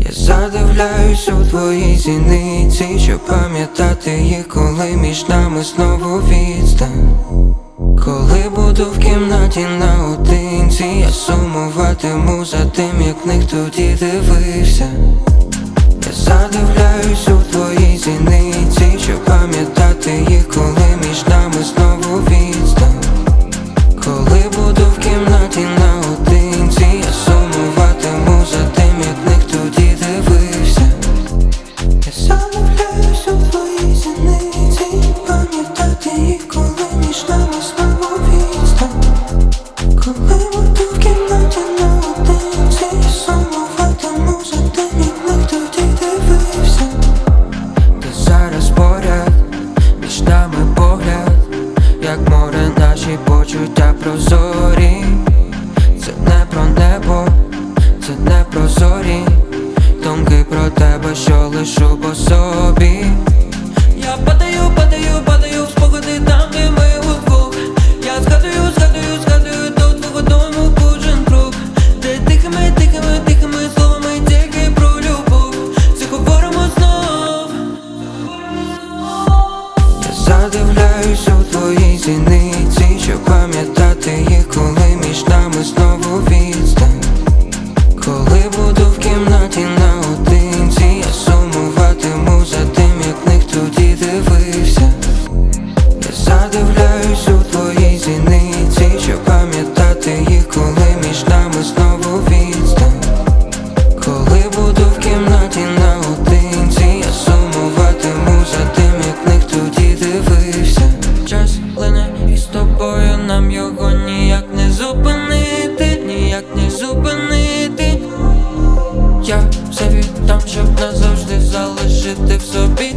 Я задивляюсь у твоїй зіниці, щоб пам'ятати їх, коли між нами знову відстань. Коли буду в кімнаті наодинці, я сумуватиму за тим, як в них тоді дивився. Я задивляюсь у твоїй зіниці, щоб пам'ятати їх, коли між нами знову відстань. Коли буду в кімнаті наодинці, я сумуватиму за тим, як в них тоді дивився. Я задивляюсь у твоїй зіниці, пам'ятати їх, коли між нами знову відстань. Коли буду в кімнаті наодинці, я сумуватиму за тим, як в них тоді дивився. Ти зараз поряд, між нами погляд, як море наші почуття прозорі. Це не про небо, це не про зорі, думки про тебе, що лишу по собі. Я падаю, падаю, падаю в спогади там, де ми удвох. Я згадую до твого дому кожен крок, де тихими, тихими, тихими словами тільки про любов заговоримо знов. Я задивляюсь у твоїй зіниці, щоб пам'ятати їх, коли між нами знову відстань. Коли буду в кімнаті наодинці, я сумуватиму за тим, як в них тоді дивився. Я задивляюсь у твоїй зіниці, щоб пам'ятати їх, коли між нами знову відстань. Коли буду в кімнаті наодинці, я сумуватиму за тим, як в них тоді дивився. Час лине і з тобою нам його ніяк не зупинити, ніяк не зупинити. Я все віддам, щоб назавжди залишити в собі.